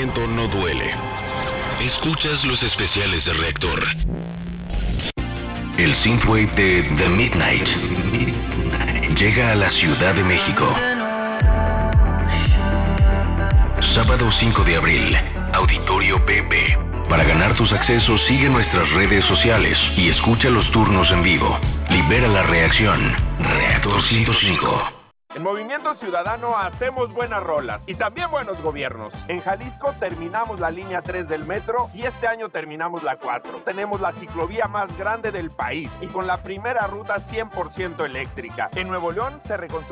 movimiento no duele. Escuchas los especiales de Reactor. El synthwave de The Midnight llega a la Ciudad de México. Sábado 5 de abril, Auditorio PP. Para ganar tus accesos, sigue nuestras redes sociales y escucha los turnos en vivo. Libera la reacción. Reactor 105. En Movimiento Ciudadano hacemos buenas rolas y también buenos gobiernos. En Jalisco terminamos la línea 3 del metro y este año terminamos la 4. Tenemos la ciclovía más grande del país y con la primera ruta 100% eléctrica. En Nuevo León se reconstruyó